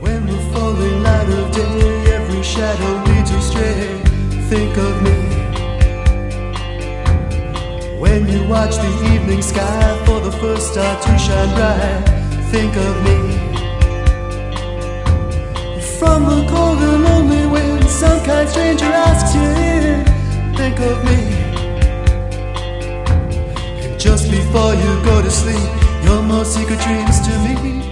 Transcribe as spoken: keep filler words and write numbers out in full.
When the falling light of day, every shadow leads you astray, think of me. When you watch the evening sky for the first star to shine bright, think of me. From the cold and lonely wind, some kind stranger asks you in, think of me. And just before you go to sleep, your most secret dreams to me.